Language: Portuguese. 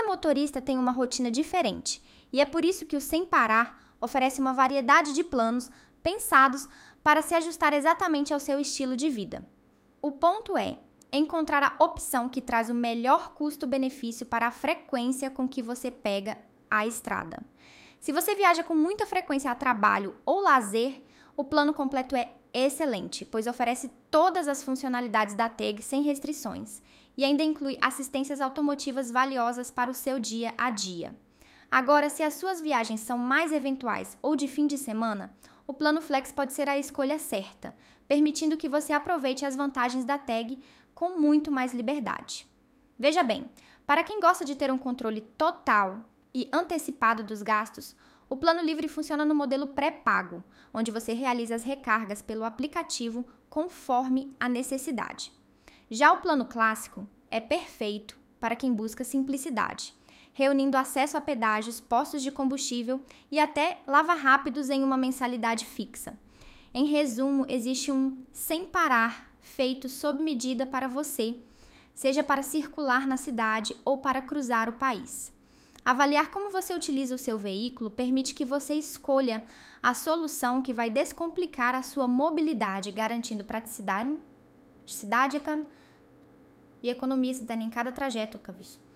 motorista tem uma rotina diferente, e é por isso que o Sem Parar oferece uma variedade de planos pensados para se ajustar exatamente ao seu estilo de vida. O ponto é encontrar a opção que traz o melhor custo-benefício para a frequência com que você pega a estrada. Se você viaja com muita frequência a trabalho ou lazer, o plano completo é excelente, pois oferece todas as funcionalidades da TEG sem restrições e ainda inclui assistências automotivas valiosas para o seu dia a dia. Agora, se as suas viagens são mais eventuais ou de fim de semana, o plano Flex pode ser a escolha certa, permitindo que você aproveite as vantagens da TEG com muito mais liberdade. Veja bem, para quem gosta de ter um controle total e antecipado dos gastos, o Plano Livre funciona no modelo pré-pago, onde você realiza as recargas pelo aplicativo conforme a necessidade. Já o Plano Clássico é perfeito para quem busca simplicidade, reunindo acesso a pedágios, postos de combustível e até lava-rápidos em uma mensalidade fixa. Em resumo, existe um Sem Parar feito sob medida para você, seja para circular na cidade ou para cruzar o país. Avaliar como você utiliza o seu veículo permite que você escolha a solução que vai descomplicar a sua mobilidade, garantindo praticidade e economia em cada trajeto, Cavis.